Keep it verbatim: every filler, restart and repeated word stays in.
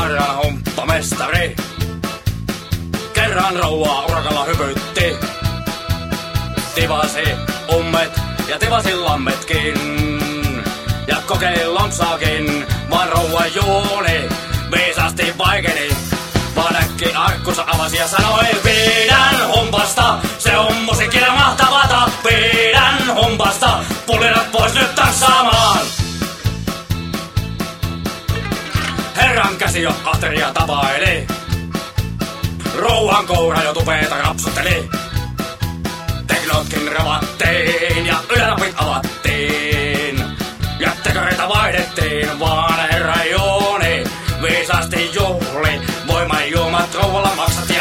Kerran humppamestari. Kerran rouvaa urakalla hypytti. Tivasi ummet ja tivasi lammetkin. Ja kokeili lompsaakin, vaan rouva juoni viisasti vaikeni. Vaan äkki arkkunsa avasi ja sanoi: pidän humpasta, se on musiikkia mahtavata. Pidän humpasta, pulinat pois nyt tanssaamaan. Herran käsi jo ahteria tapaili. Rouhan koura jo tupeeta rapsutteli. Teknotkin ravattiin ja ylänapit avattiin. Jätteköreitä vaihdettiin, vaan herra juoni viisasti juhli. Voimajuomat rouvalla maksat ja